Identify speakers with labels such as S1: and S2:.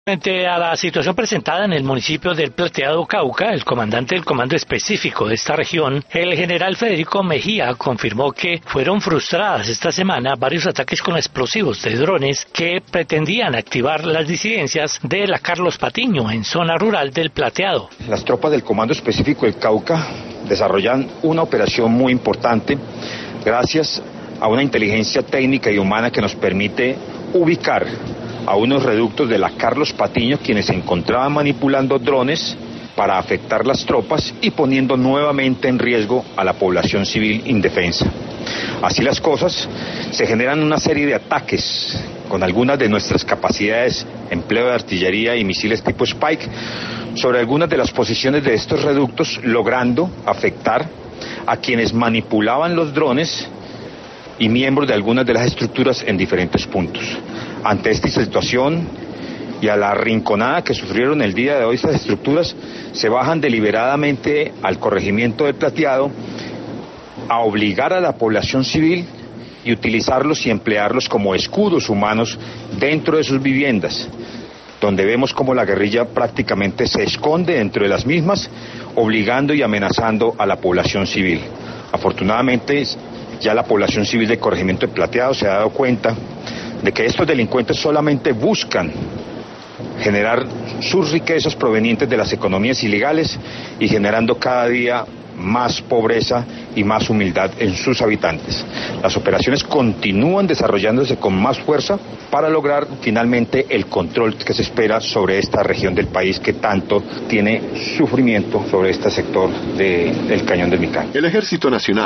S1: Frente a la situación presentada en el municipio del Plateado Cauca, el comandante del comando específico de esta región, el general Federico Mejía, confirmó que fueron frustradas esta semana varios ataques con explosivos de drones que pretendían activar las disidencias de la Carlos Patiño en zona rural del Plateado.
S2: Las tropas del comando específico del Cauca desarrollan una operación muy importante gracias a una inteligencia técnica y humana que nos permite ubicar a unos reductos de la Carlos Patiño, quienes se encontraban manipulando drones para afectar las tropas y poniendo nuevamente en riesgo a la población civil indefensa. Así las cosas, se generan una serie de ataques con algunas de nuestras capacidades, empleo de artillería y misiles tipo Spike, sobre algunas de las posiciones de estos reductos, logrando afectar a quienes manipulaban los drones y miembros de algunas de las estructuras en diferentes puntos. Ante esta situación y a la arrinconada que sufrieron el día de hoy estas estructuras, se bajan deliberadamente al corregimiento del Plateado a obligar a la población civil y utilizarlos y emplearlos como escudos humanos dentro de sus viviendas, donde vemos como la guerrilla prácticamente se esconde dentro de las mismas, obligando y amenazando a la población civil. Afortunadamente, ya la población civil del corregimiento del Plateado se ha dado cuenta de que estos delincuentes solamente buscan generar sus riquezas provenientes de las economías ilegales y generando cada día más pobreza y más humildad en sus habitantes. Las operaciones continúan desarrollándose con más fuerza para lograr finalmente el control que se espera sobre esta región del país que tanto tiene sufrimiento sobre este sector del Cañón del Micán.
S3: El Ejército Nacional